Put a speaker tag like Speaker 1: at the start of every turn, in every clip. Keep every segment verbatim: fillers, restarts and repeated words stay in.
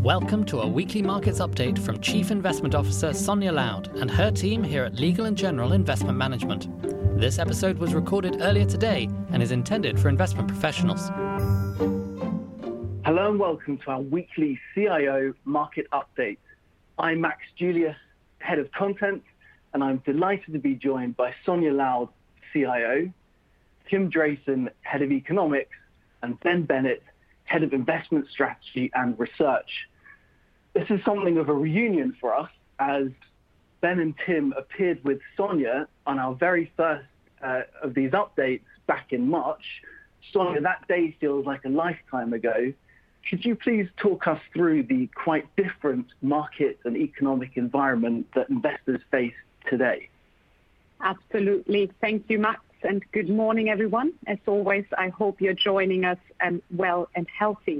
Speaker 1: Welcome to a weekly markets update from Chief Investment Officer Sonia Loud and her team here at Legal and General Investment Management. This episode was recorded earlier today and is intended for investment professionals.
Speaker 2: Hello and welcome to our weekly C I O market update. I'm Max Julius, Head of Content, and I'm delighted to be joined by Sonia Loud, C I O, Tim Drayson, Head of Economics, and Ben Bennett, Head of Investment Strategy and Research. This is something of a reunion for us, as Ben and Tim appeared with Sonia on our very first uh, of these updates back in March. Sonia, that day feels like a lifetime ago. Could you please talk us through the quite different market and economic environment that investors face today?
Speaker 3: Absolutely. Thank you, Max, and good morning, everyone. As always, I hope you're joining us um, well and healthy.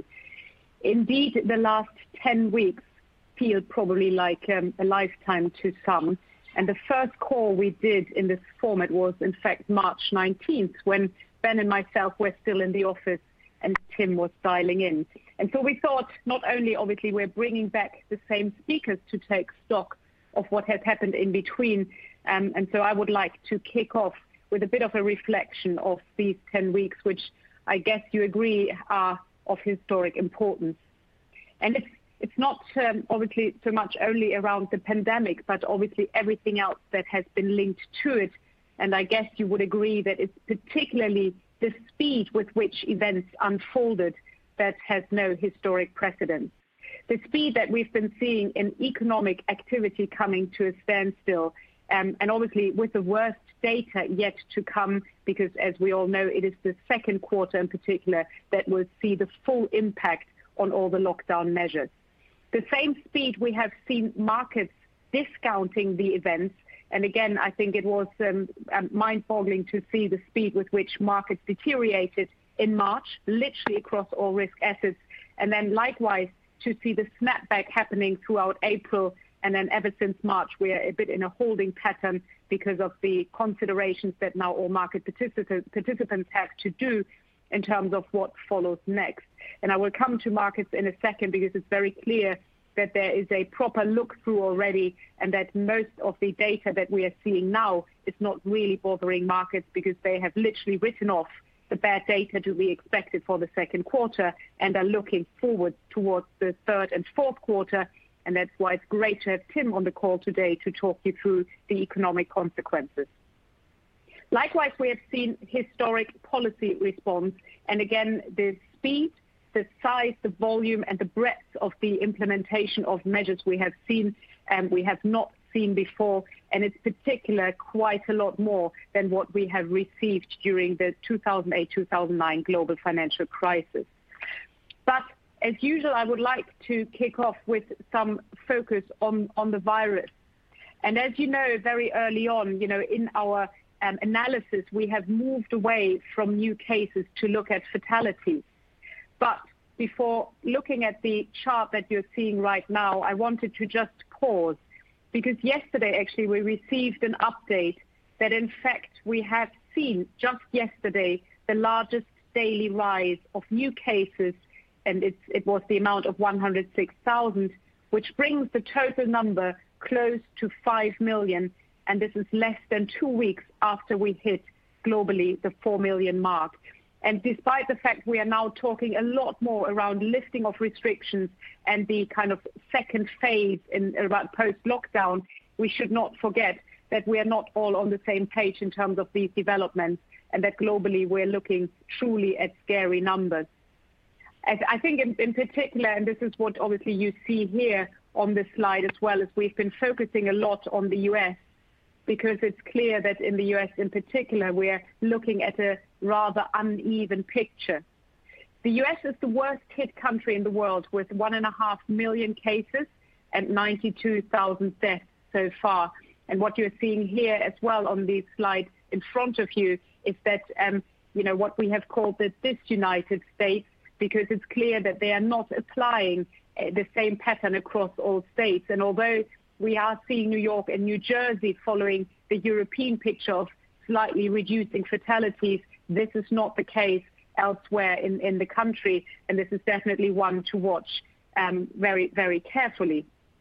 Speaker 3: Indeed, the last ten weeks feel probably like um, a lifetime to some. And the first call we did in this format was, in fact, March nineteenth, when Ben and myself were still in the office and Tim was dialing in. And so we thought, not only, obviously, we're bringing back the same speakers to take stock of what has happened in between. Um, and so I would like to kick off with a bit of a reflection of these ten weeks, which I guess you agree are of historic importance. And it's it's not um, obviously so much only around the pandemic, but obviously everything else that has been linked to it. And I guess you would agree that it's particularly the speed with which events unfolded that has no historic precedent. The speed that we've been seeing in economic activity coming to a standstill, um, and obviously with the worst data yet to come, because as we all know, it is the second quarter in particular that will see the full impact on all the lockdown measures. The same speed we have seen markets discounting the events. And again, I think it was um, mind-boggling to see the speed with which markets deteriorated in March, literally across all risk assets. And then likewise, to see the snapback happening throughout April. And then ever since March, we're a bit in a holding pattern because of the considerations that now all market participants, participants have to do in terms of what follows next. And I will come to markets in a second because it's very clear that there is a proper look through already and that most of the data that we are seeing now is not really bothering markets because they have literally written off the bad data to be expected for the second quarter and are looking forward towards the third and fourth quarter. And that's why it's great to have Tim on the call today to talk you through the economic consequences. Likewise, we have seen historic policy response. And again, the speed, the size, the volume, and the breadth of the implementation of measures we have seen and we have not seen before. And it's particular quite a lot more than what we have received during the two thousand eight two thousand nine global financial crisis. But as usual, I would like to kick off with some focus on, on the virus. And as you know, very early on, you know, in our um, analysis, we have moved away from new cases to look at fatalities. But before looking at the chart that you're seeing right now, I wanted to just pause because yesterday, actually, we received an update that, in fact, we have seen just yesterday the largest daily rise of new cases, and it's, it was the amount of one hundred six thousand, which brings the total number close to five million, and this is less than two weeks after we hit globally the four million mark. And despite the fact we are now talking a lot more around lifting of restrictions and the kind of second phase in about post-lockdown, we should not forget that we are not all on the same page in terms of these developments and that globally we're looking truly at scary numbers. I think in, in particular, and this is what obviously you see here on this slide as well, as we've been focusing a lot on the U S because it's clear that in the U S in particular, we're looking at a rather uneven picture. The U S is the worst hit country in the world with one and a half million cases and ninety-two thousand deaths so far. And what you're seeing here as well on the slide in front of you is that, um, you know, what we have called the disunited states, because it's clear that they are not applying uh, the same pattern across all states. And although we are seeing New York and New Jersey following the European picture of slightly reducing fatalities, this is not the case elsewhere in, in the country. And this is definitely one to watch. um, very, very carefully.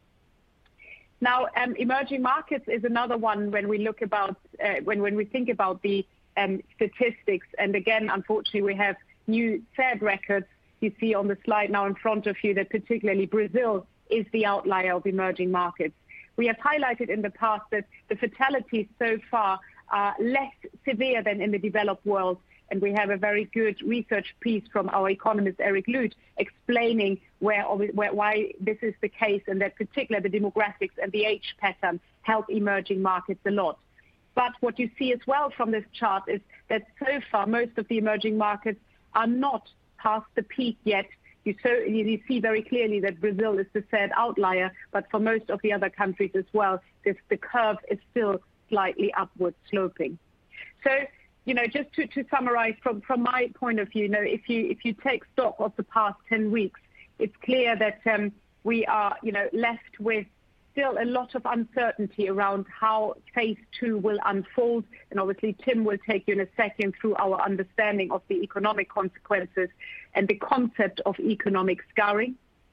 Speaker 3: Now, um, emerging markets is another one when we look about uh, when when we think about the um, statistics. And again, unfortunately, we have new Fed records. You see on the slide now in front of you that particularly Brazil is the outlier of emerging markets. We have highlighted in the past that the fatalities so far are less severe than in the developed world. And we have a very good research piece from our economist, Eric Lute, explaining where, where, why this is the case, and that particularly the demographics and the age pattern help emerging markets a lot. But what you see as well from this chart is that so far most of the emerging markets are not past the peak yet. You, so, you see very clearly that Brazil is the sad outlier, but for most of the other countries as well, this, the curve is still slightly upward sloping. So, you know, just to, to summarize from, from my point of view, you know, if you if you take stock of the past ten weeks, it's clear that um, we are, you know, left with still a lot of uncertainty around how phase two will unfold. And obviously, Tim will take you in a second through our understanding of the economic consequences and the concept of economic scarring.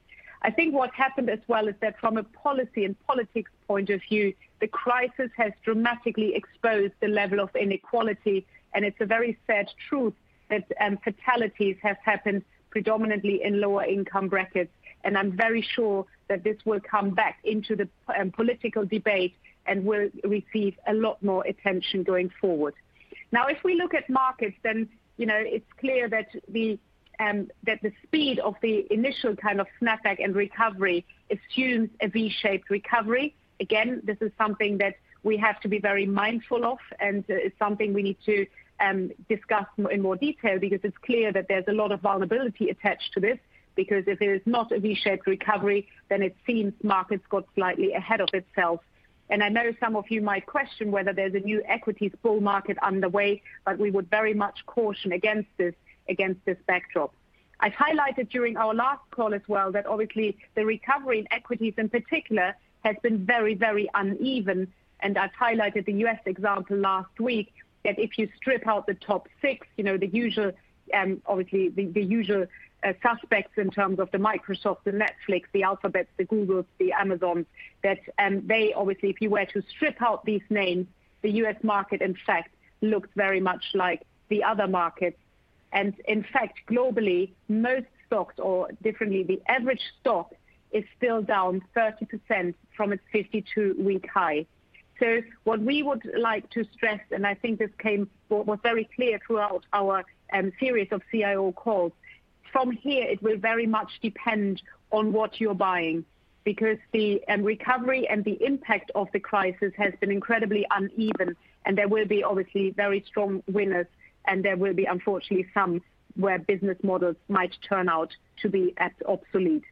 Speaker 3: I think what happened as well is that from a policy and politics point of view, the crisis has dramatically exposed the level of inequality. And it's a very sad truth that um, fatalities have happened predominantly in lower income brackets. And I'm very sure that this will come back into the um, political debate and will receive a lot more attention going forward. Now, if we look at markets, then, you know, it's clear that the um, that the speed of the initial kind of snapback and recovery assumes a V-shaped recovery. Again, this is something that we have to be very mindful of, and uh, it's something we need to um, discuss in more detail, because it's clear that there's a lot of vulnerability attached to this. Because if it is not a V-shaped recovery, then it seems markets got slightly ahead of itself. And I know some of you might question whether there's a new equities bull market underway, but we would very much caution against this, against this backdrop. I've highlighted during our last call as well that obviously the recovery in equities in particular has been very, very uneven. And I've highlighted the U S example last week, that if you strip out the top six, you know, the usual, um, obviously the, the usual Uh, suspects in terms of the Microsoft, the Netflix, the Alphabets, the Googles, the Amazons, that um, they obviously, if you were to strip out these names, the U S market, in fact, looks very much like the other markets. And in fact, globally, most stocks, or differently, the average stock is still down thirty percent from its fifty-two week high. So what we would like to stress, and I think this came was very clear throughout our um, series of C I O calls, from here, it will very much depend on what you're buying, because the um, recovery and the impact of the crisis has been incredibly uneven, and there will be obviously very strong winners, and there will be unfortunately some where business models might turn out to be at obsolete.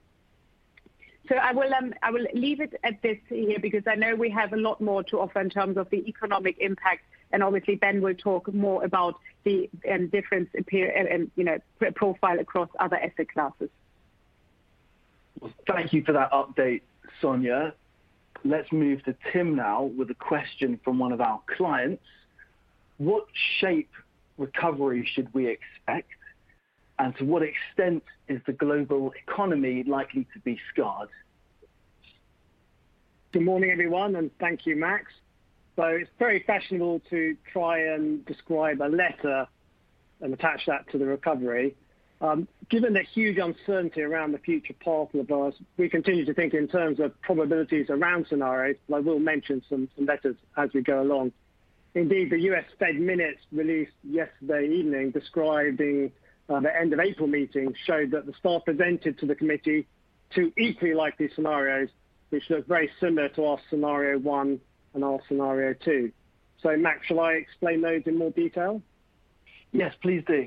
Speaker 3: So I will um, I will leave it at this here, because I know we have a lot more to offer in terms of the economic impact. And obviously, Ben will talk more about the um, difference appear and you know profile across other asset classes.
Speaker 2: Well, thank you for that update, Sonia. Let's move to Tim now with a question from one of our clients. What shape recovery should we expect, and to what extent is the global economy likely to be scarred?
Speaker 4: Good morning, everyone, and thank you, Max. So it's very fashionable to try and describe a letter and attach that to the recovery. Um, given the huge uncertainty around the future path of ours, we continue to think in terms of probabilities around scenarios, but I will mention some, some letters as we go along. Indeed, the U S Fed minutes released yesterday evening describing uh, the end of April meeting showed that the staff presented to the committee two equally likely scenarios, which look very similar to our scenario one and our scenario two. So, Max, shall I explain those in more detail?
Speaker 2: Yes, please do.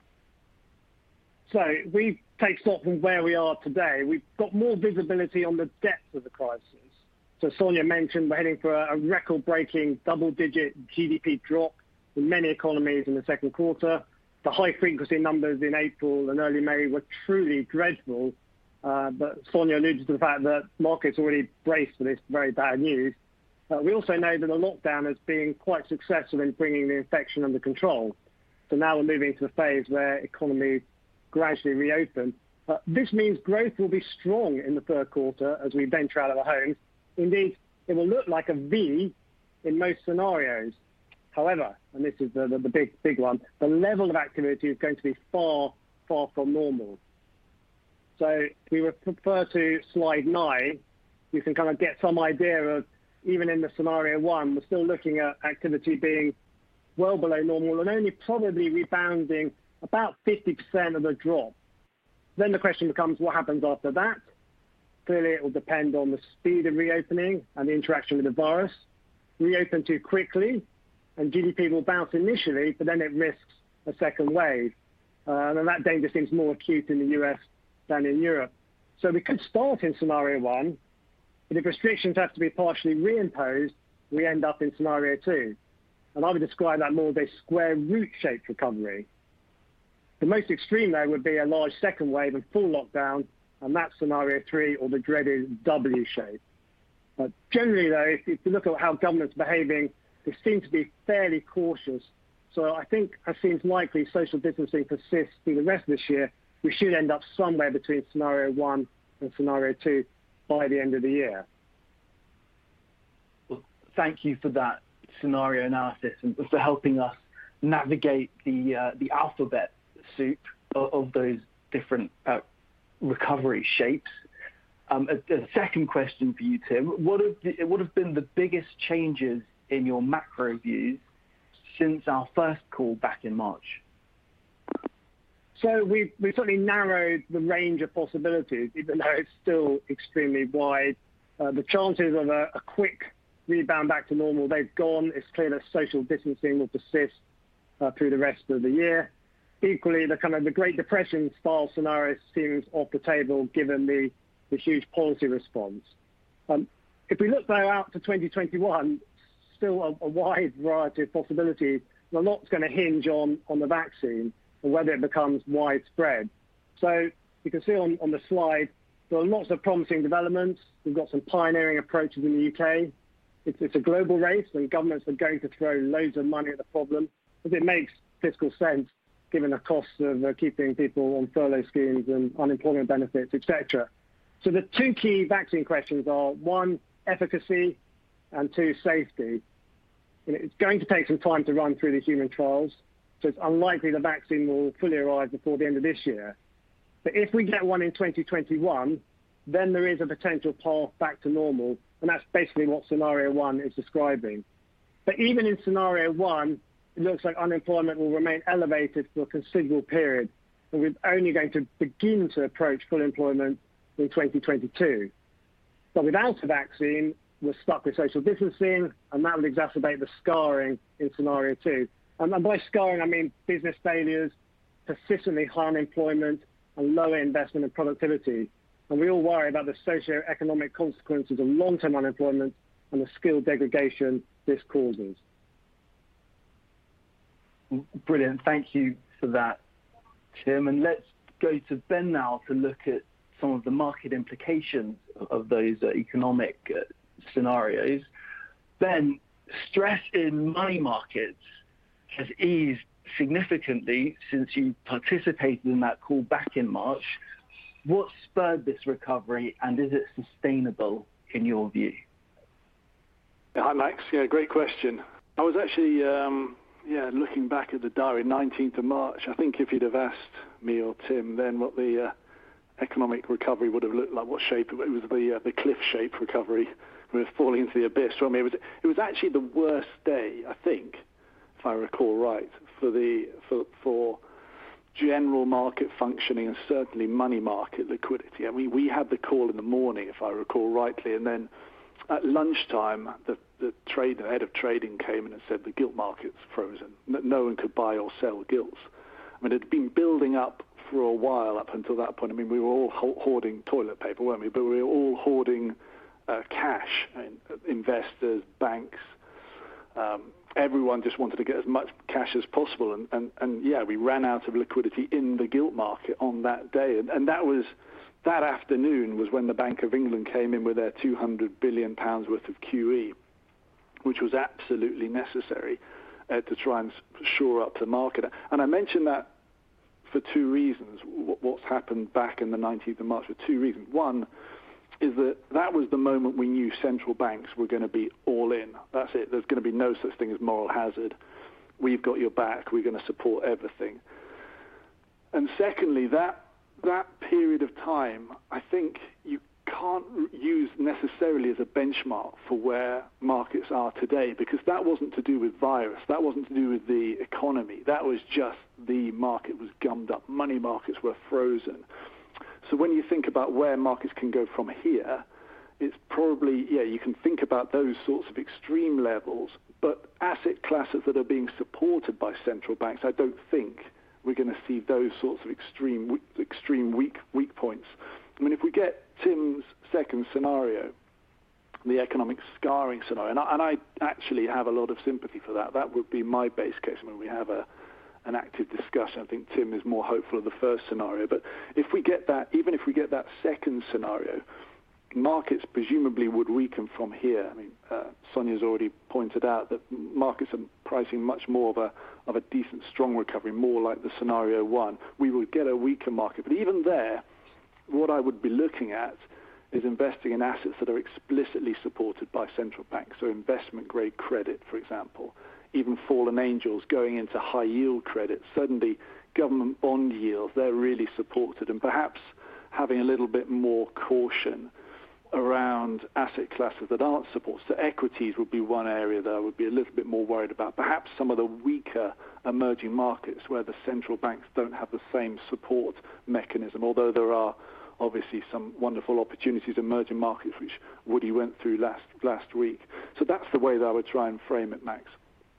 Speaker 4: So, we take stock from where we are today. We've got more visibility on the depth of the crisis. So, Sonia mentioned we're heading for a record-breaking double-digit G D P drop in many economies in the second quarter. The high-frequency numbers in April and early May were truly dreadful. Uh, but Sonia alluded to the fact that markets already braced for this very bad news. Uh, we also know that the lockdown has been quite successful in bringing the infection under control. So now we're moving to the phase where economies gradually reopen. Uh, this means growth will be strong in the third quarter as we venture out of our homes. Indeed, it will look like a V in most scenarios. However, and this is the, the, the big, big one, the level of activity is going to be far, far from normal. So if we refer to slide nine, you can kind of get some idea of, even in the scenario one, we're still looking at activity being well below normal and only probably rebounding about fifty percent of the drop. Then the question becomes, what happens after that? Clearly, it will depend on the speed of reopening and the interaction with the virus. Reopen too quickly, and G D P will bounce initially, but then it risks a second wave. Uh, and that danger seems more acute in the U S than in Europe. So we could start in scenario one, but if restrictions have to be partially reimposed, we end up in scenario two. And I would describe that more as a square root-shaped recovery. The most extreme, though, would be a large second wave and full lockdown, and that's scenario three, or the dreaded W shape. But generally, though, if, if you look at how governments are behaving, they seem to be fairly cautious. So I think it seems likely social distancing persists through the rest of this year. We should end up somewhere between scenario one and scenario two by the end of the year.
Speaker 2: Well, thank you for that scenario analysis and for helping us navigate the uh, the alphabet soup of, of those different uh, recovery shapes. Um, a, a second question for you, Tim. What have, the, what have been the biggest changes in your macro views since our first call back in March?
Speaker 4: So we've, we've certainly narrowed the range of possibilities, even though it's still extremely wide. Uh, the chances of a, a quick rebound back to normal, they've gone. It's clear that social distancing will persist uh, through the rest of the year. Equally, the kind of the Great Depression style scenario seems off the table given the, the huge policy response. Um, if we look though out to twenty twenty-one, still a, a wide variety of possibilities. A lot's going to hinge on, on the vaccine and whether it becomes widespread. So you can see on, on the slide, there are lots of promising developments. We've got some pioneering approaches in the U K. It's, it's a global race and governments are going to throw loads of money at the problem because it makes fiscal sense given the costs of uh, keeping people on furlough schemes and unemployment benefits, et cetera. So the two key vaccine questions are, one, efficacy, and two, safety. And it's going to take some time to run through the human trials, so it's unlikely the vaccine will fully arrive before the end of this year. But if we get one in twenty twenty-one, then there is a potential path back to normal, and that's basically what scenario one is describing. But even in scenario one, it looks like unemployment will remain elevated for a considerable period, and we're only going to begin to approach full employment in twenty twenty-two. But without a vaccine, we're stuck with social distancing, and that would exacerbate the scarring in scenario two. And by scarring, I mean business failures, persistently high unemployment, and lower investment and productivity. And we all worry about the socio-economic consequences of long-term unemployment and the skill degradation this causes.
Speaker 2: Brilliant. Thank you for that, Tim. And let's go to Ben now to look at some of the market implications of those uh, economic uh, scenarios. Ben, stress in money markets has eased significantly since you participated in that call back in March. What spurred this recovery, and is it sustainable in your view?
Speaker 5: Hi, Max. Yeah, great question. I was actually, um, yeah, looking back at the diary, nineteenth of March. I think if you'd have asked me or Tim then what the uh, economic recovery would have looked like, what shape it was, the uh, the cliff-shaped recovery. We were falling into the abyss. I mean, it was it was actually the worst day, I think, if I recall right, for the for for general market functioning and certainly money market liquidity. I mean, we had the call in the morning, if I recall rightly, and then at lunchtime, the the trade the head of trading came in and said the gilt market's frozen. No one could buy or sell gilts. I mean, it had been building up for a while up until that point. I mean, we were all hoarding toilet paper, weren't we? But we were all hoarding uh, cash, I mean, investors, banks. Um, everyone just wanted to get as much cash as possible. And, and, and yeah, we ran out of liquidity in the gilt market on that day. And, and that was, that afternoon was when the Bank of England came in with their two hundred billion pounds worth of Q E, which was absolutely necessary uh, to try and shore up the market. And I mentioned that for two reasons. What's happened back in the nineteenth of March for two reasons. One is that that was the moment we knew central banks were going to be all in. That's it. There's going to be no such thing as moral hazard. We've got your back. We're going to support everything. And secondly, that that period of time, I think you can't use necessarily as a benchmark for where markets are today, because that wasn't to do with virus. That wasn't to do with the economy. That was just the market was gummed up. Money markets were frozen. So when you think about where markets can go from here, it's probably, yeah, you can think about those sorts of extreme levels, but asset classes that are being supported by central banks, I don't think we're going to see those sorts of extreme, extreme weak, weak points. I mean, if we get Tim's second scenario, the economic scarring scenario, and I, and I actually have a lot of sympathy for that. That would be my base case when we have a an active discussion. I think Tim is more hopeful of the first scenario. But if we get that, even if we get that second scenario, markets presumably would weaken from here. I mean, uh, Sonia's already pointed out that markets are pricing much more of a of a decent, strong recovery, more like the scenario one. We would get a weaker market. But even there, what I would be looking at is investing in assets that are explicitly supported by central banks, so investment-grade credit, for example, even fallen angels going into high-yield credit. Suddenly, government bond yields, they're really supported, and perhaps having a little bit more caution around asset classes that aren't supported. So equities would be one area that I would be a little bit more worried about. Perhaps some of the weaker emerging markets where the central banks don't have the same support mechanism, although there are obviously some wonderful opportunities in emerging markets, which Woody went through last last week. So that's the way that I would try and frame it, Max.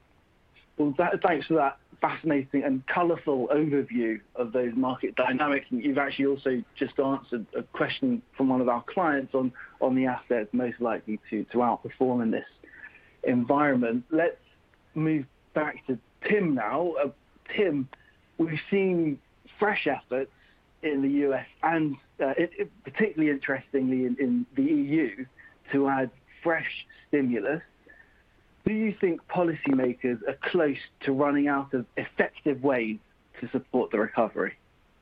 Speaker 2: Well, that, thanks for that fascinating and colourful overview of those market dynamics. And you've actually also just answered a question from one of our clients on, on the assets most likely to, to outperform in this environment. Let's move back to Tim now. Uh, Tim, we've seen fresh efforts in the U S and uh, it, it, particularly interestingly in, in the E U to add fresh stimulus. Do you think policymakers are close to running out of effective ways to support the recovery?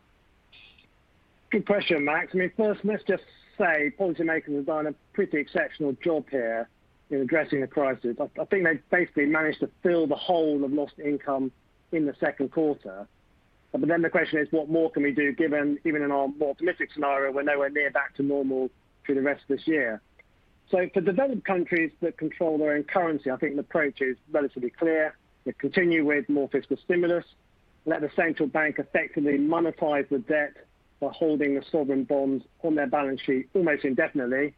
Speaker 4: Good question, Max. I mean, first, let's just say policymakers have done a pretty exceptional job here in addressing the crisis. I, I think they've basically managed to fill the hole of lost income in the second quarter. But then the question is, what more can we do, given even in our more optimistic scenario, we're nowhere near back to normal through the rest of this year? So for developed countries that control their own currency, I think the approach is relatively clear. They continue with more fiscal stimulus, let the central bank effectively monetize the debt by holding the sovereign bonds on their balance sheet almost indefinitely.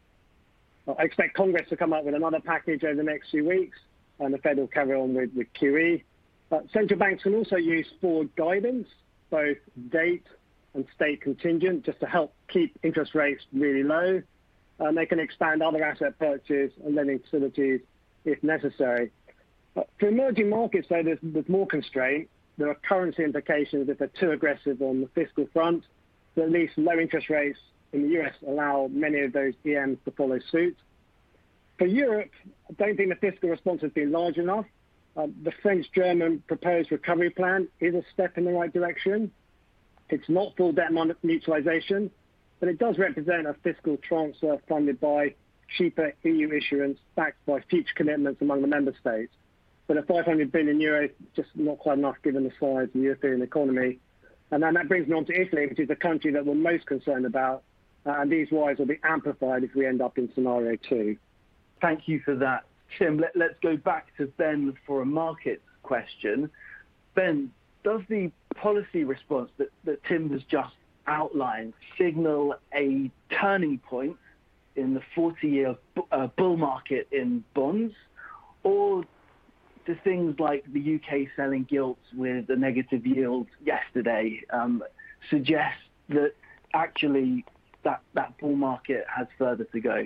Speaker 4: I expect Congress to come up with another package over the next few weeks, and the Fed will carry on with, with Q E. But central banks can also use forward guidance, both date and state contingent, just to help keep interest rates really low. And they can expand other asset purchase and lending facilities if necessary. But for emerging markets, though, there's, there's more constraint. There are currency implications if they're too aggressive on the fiscal front. But at least low interest rates in the U S allow many of those E Ms to follow suit. For Europe, I don't think the fiscal response has been large enough. Uh, the French-German proposed recovery plan is a step in the right direction. It's not full debt mutualization, but it does represent a fiscal transfer funded by cheaper E U issuance backed by future commitments among the member states. But a five hundred billion euros is just not quite enough given the size of the European economy. And then that brings me on to Italy, which is the country that we're most concerned about. Uh, and these worries will be amplified if we end up in scenario two.
Speaker 2: Thank you for that, Tim. Let, let's go back to Ben for a markets question. Ben, does the policy response that, that Tim has just outlined signal a turning point in the forty-year uh, bull market in bonds, or do things like the U K selling gilts with a negative yield yesterday um, suggest that actually that, that bull market has further to go?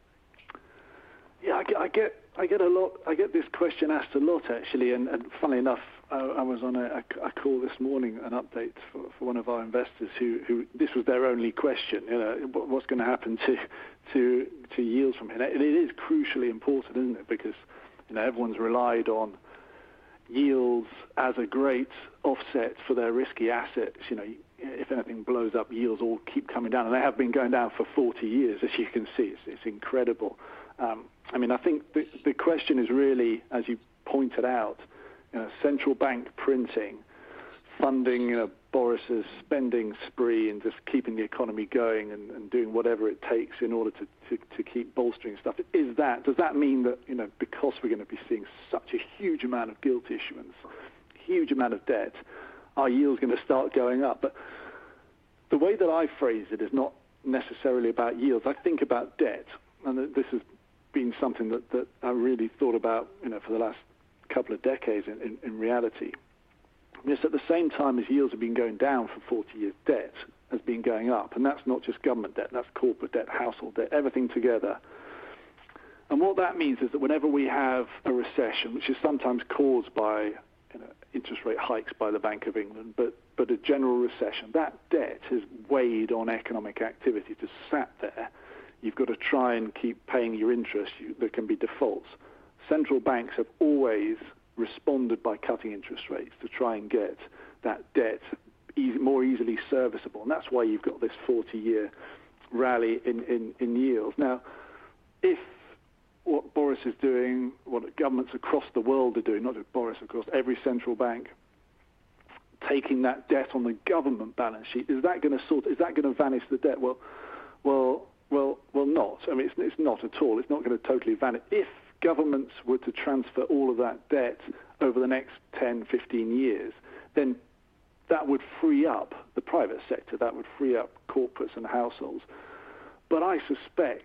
Speaker 5: Yeah, I get, I get, I get a lot. I get this question asked a lot, actually, and, and funnily enough, I, I was on a, a call this morning, an update for, for one of our investors who, who this was their only question. You know, what, what's going to happen to to to yields from here? And it is crucially important, isn't it? Because you know everyone's relied on yields as a great offset for their risky assets. You know, if anything blows up, yields all keep coming down, and they have been going down for forty years, as you can see. It's, it's incredible. Um, I mean, I think the, the question is really, as you pointed out, you know, central bank printing, funding, you know, Boris's spending spree and just keeping the economy going and, and doing whatever it takes in order to, to, to keep bolstering stuff. Is that, does that mean that, you know, because we're going to be seeing such a huge amount of gilt issuance, huge amount of debt, our yield's going to start going up? But the way that I phrase it is not necessarily about yields. I think about debt, and this has been something that, that I really thought about, you know, for the last couple of decades in, in, in reality. Yes, at the same time as yields have been going down for forty years, debt has been going up. And that's not just government debt, that's corporate debt, household debt, everything together. And what that means is that whenever we have a recession, which is sometimes caused by, you know, interest rate hikes by the Bank of England, but, but a general recession, that debt has weighed on economic activity, just sat there. You've got to try and keep paying your interest. You, there can be defaults. Central banks have always responded by cutting interest rates to try and get that debt easy, more easily serviceable. And that's why you've got this forty-year rally in, in, in yields. Now, if what Boris is doing, what governments across the world are doing, not just Boris, of course, every central bank, taking that debt on the government balance sheet, is that going to sort? Is that going to vanish the debt? Well, well, well, well, not. I mean, it's, it's not at all. It's not going to totally vanish. If governments were to transfer all of that debt over the next ten, fifteen years, then that would free up the private sector, that would free up corporates and households. But I suspect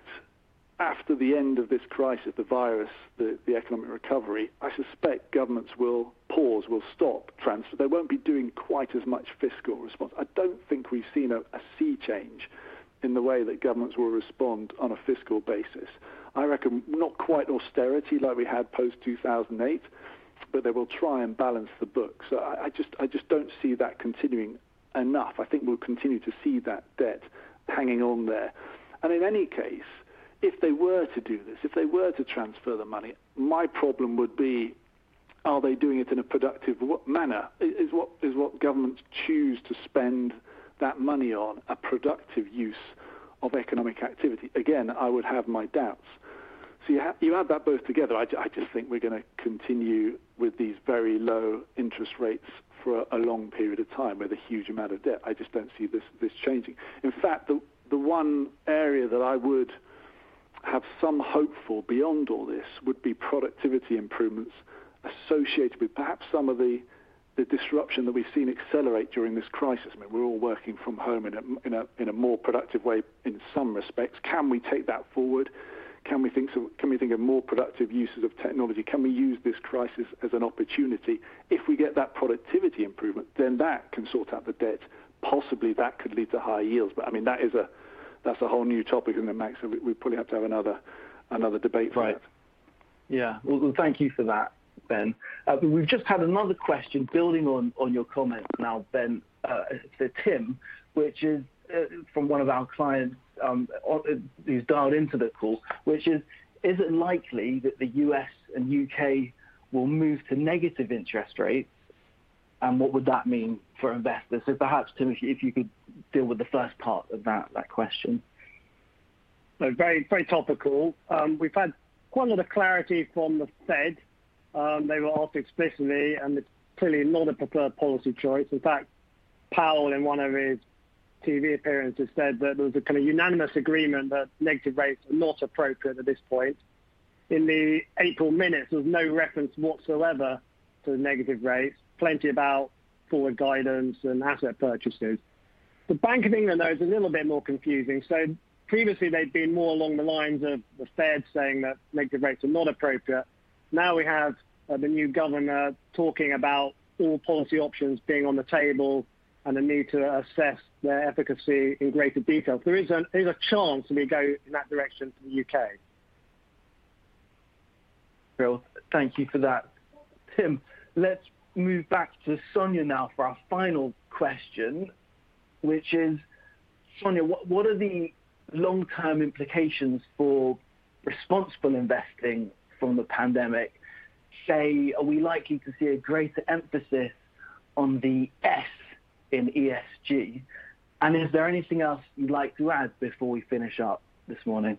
Speaker 5: after the end of this crisis, the virus, the, the economic recovery, I suspect governments will pause, will stop transfer. They won't be doing quite as much fiscal response. I don't think we've seen a, a sea change in the way that governments will respond on a fiscal basis. I reckon not quite austerity like we had post two thousand eight, but they will try and balance the books. So I, I just I just don't see that continuing enough. I think we'll continue to see that debt hanging on there. And in any case, if they were to do this, if they were to transfer the money, my problem would be, are they doing it in a productive manner? Is what is what governments choose to spend that money on a productive use of economic activity? Again, I would have my doubts. So you, ha- you add that both together, I, j- I just think we're going to continue with these very low interest rates for a, a long period of time with a huge amount of debt. I just don't see this, this changing. In fact, the, the one area that I would have some hope for beyond all this would be productivity improvements associated with perhaps some of the the disruption that we've seen accelerate during this crisis. I mean, we're all working from home in a, in a, in a more productive way in some respects. Can we take that forward? Can we think so, can we think of more productive uses of technology? Can we use this crisis as an opportunity? If we get that productivity improvement, then that can sort out the debt. Possibly that could lead to higher yields. But I mean, that is a that's a whole new topic, isn't it, Max? So we, we probably have to have another another debate for
Speaker 2: right.
Speaker 5: that.
Speaker 2: Yeah. Well, well, thank you for that, Ben. Uh, but we've just had another question building on, on your comments now, Ben, uh, to Tim, which is uh, from one of our clients um, on, who's dialed into the call, which is, is it likely that the U S and U K will move to negative interest rates? And what would that mean for investors? So perhaps, Tim, if you, if you could deal with the first part of that, that question.
Speaker 4: So very, very topical. Um, we've had quite a lot of clarity from the Fed. Um, they were asked explicitly, and it's clearly not a preferred policy choice. In fact, Powell, in one of his T V appearances, said that there was a kind of unanimous agreement that negative rates are not appropriate at this point. In the April minutes, there was no reference whatsoever to negative rates, plenty about forward guidance and asset purchases. The Bank of England, though, is a little bit more confusing. So previously, they'd been more along the lines of the Fed saying that negative rates are not appropriate. Now we have uh, the new governor talking about all policy options being on the table and the need to assess their efficacy in greater detail. There is, an, there is a chance we go in that direction for the U K.
Speaker 2: Bill, thank you for that. Tim, let's move back to Sonia now for our final question, which is, Sonia, what, what are the long-term implications for responsible investing from the pandemic? say, are we likely to see a greater emphasis on the S in E S G? And is there anything else you'd like to add before we finish up this morning?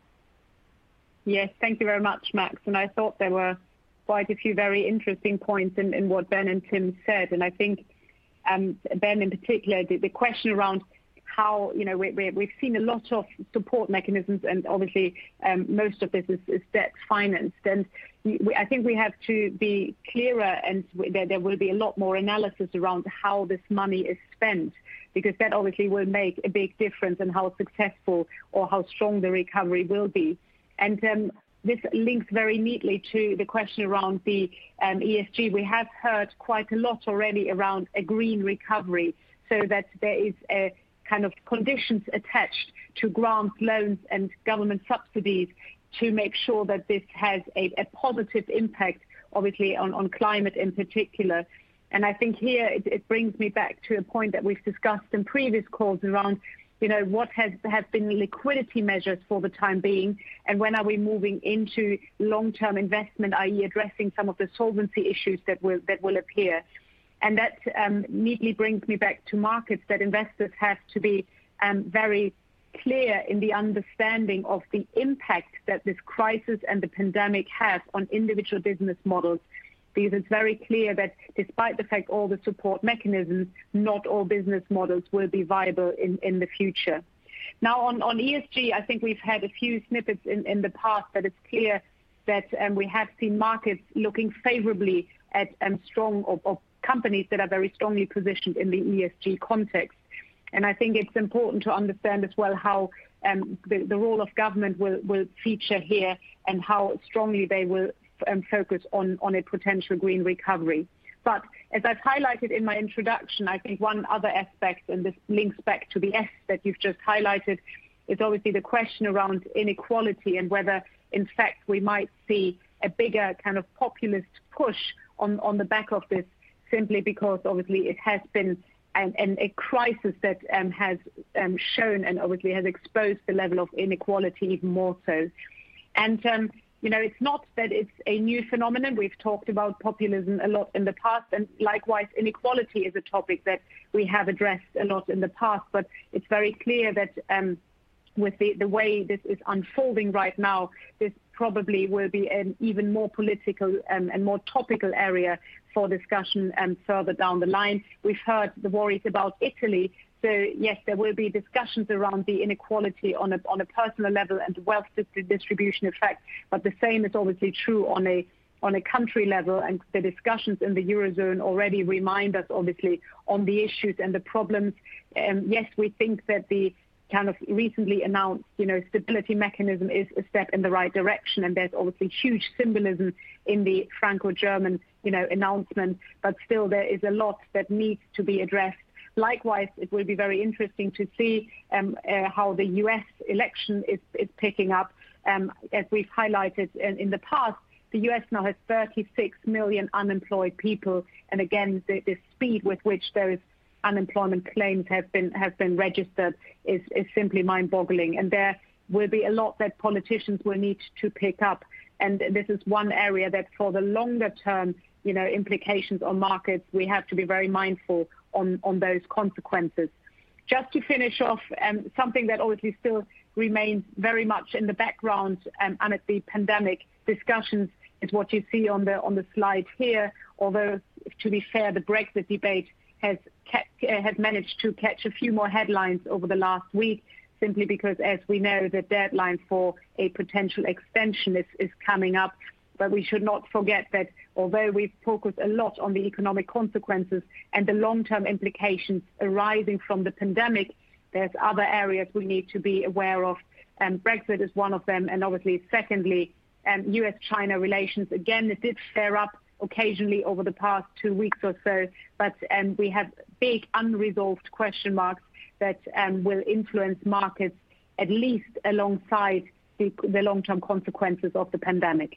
Speaker 3: Yes, thank you very much, Max. And I thought there were quite a few very interesting points in, in what Ben and Tim said. And I think, um, Ben in particular, the, the question around how, you know, we, we, we've seen a lot of support mechanisms, and obviously um, most of this is, is debt financed. And we, I think we have to be clearer, and there, there will be a lot more analysis around how this money is spent, because that obviously will make a big difference in how successful or how strong the recovery will be. And um, this links very neatly to the question around the um, E S G. We have heard quite a lot already around a green recovery, so that there is a kind of conditions attached to grants, loans and government subsidies to make sure that this has a, a positive impact, obviously, on, on climate in particular. And I think here it, it brings me back to a point that we've discussed in previous calls around, you know, what has have been liquidity measures for the time being, and when are we moving into long-term investment, that is addressing some of the solvency issues that will that will appear. And that um, neatly brings me back to markets, that investors have to be um, very clear in the understanding of the impact that this crisis and the pandemic has on individual business models. Because it's very clear that despite the fact all the support mechanisms, not all business models will be viable in, in the future. Now on, on E S G, I think we've had a few snippets in, in the past that it's clear that um, we have seen markets looking favorably at um, strong or, or companies that are very strongly positioned in the E S G context. And I think it's important to understand as well how um, the, the role of government will, will feature here, and how strongly they will Um, focus on, on a potential green recovery. But as I've highlighted in my introduction, I think one other aspect, and this links back to the S that you've just highlighted, is obviously the question around inequality, and whether, in fact, we might see a bigger kind of populist push on, on the back of this, simply because obviously it has been an, an, a crisis that um, has um, shown and obviously has exposed the level of inequality even more so. And um, You know, it's not that it's a new phenomenon. We've talked about populism a lot in the past, and likewise inequality is a topic that we have addressed a lot in the past. But it's very clear that um, with the, the way this is unfolding right now, this probably will be an even more political um, and more topical area for discussion um, further down the line. We've heard the worries about Italy. So yes, there will be discussions around the inequality on a, on a personal level and wealth distribution effect, but the same is obviously true on a on a country level, and the discussions in the Eurozone already remind us obviously on the issues and the problems. Um, yes, we think that the kind of recently announced, you know, stability mechanism is a step in the right direction, and there's obviously huge symbolism in the Franco-German, you know, announcement, but still there is a lot that needs to be addressed. Likewise, it will be very interesting to see um, uh, how the U S election is, is picking up. Um, as we've highlighted in, in the past, the U S now has thirty-six million unemployed people. And again, the, the speed with which those unemployment claims have been have been registered is, is simply mind-boggling. And there will be a lot that politicians will need to pick up. And this is one area that for the longer term, you know, implications on markets, we have to be very mindful on, on those consequences. Just to finish off, um, something that obviously still remains very much in the background um, and at the pandemic discussions is what you see on the on the slide here. Although, to be fair, the Brexit debate has kept, uh, has managed to catch a few more headlines over the last week, simply because, as we know, the deadline for a potential extension is, is coming up. But we should not forget that although we've focused a lot on the economic consequences and the long-term implications arising from the pandemic, there's other areas we need to be aware of. Um, Brexit is one of them. And obviously, secondly, um, U S China relations. Again, it did flare up occasionally over the past two weeks or so, but um, we have big unresolved question marks that um, will influence markets, at least alongside the, the long-term consequences of the pandemic.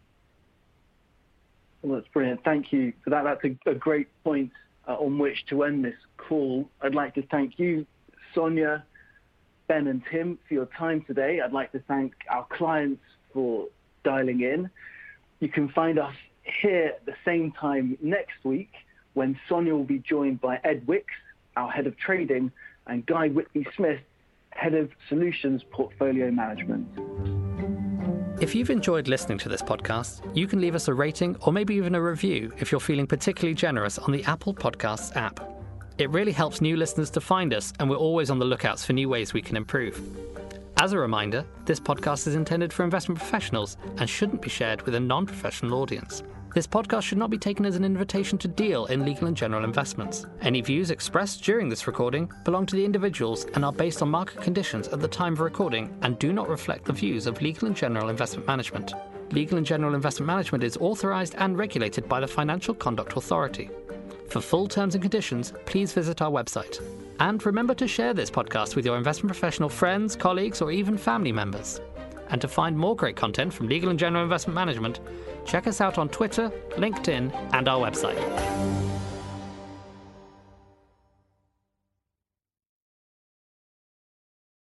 Speaker 2: Well, that's brilliant. Thank you for that. That's a, a great point uh, on which to end this call. I'd like to thank you, Sonia, Ben and Tim, for your time today. I'd like to thank our clients for dialing in. You can find us here at the same time next week when Sonia will be joined by Ed Wicks, our Head of Trading, and Guy Whitby-Smith, Head of Solutions Portfolio Management.
Speaker 1: If you've enjoyed listening to this podcast, you can leave us a rating or maybe even a review if you're feeling particularly generous on the Apple Podcasts app. It really helps new listeners to find us, and we're always on the lookouts for new ways we can improve. As a reminder, this podcast is intended for investment professionals and shouldn't be shared with a non-professional audience. This podcast should not be taken as an invitation to deal in legal and general investments. Any views expressed during this recording belong to the individuals and are based on market conditions at the time of recording and do not reflect the views of Legal and General Investment Management. Legal and General Investment Management is authorised and regulated by the Financial Conduct Authority. For full terms and conditions, please visit our website. And remember to share this podcast with your investment professional friends, colleagues, or even family members. And to find more great content from Legal and General Investment Management, check us out on Twitter, LinkedIn, and our website.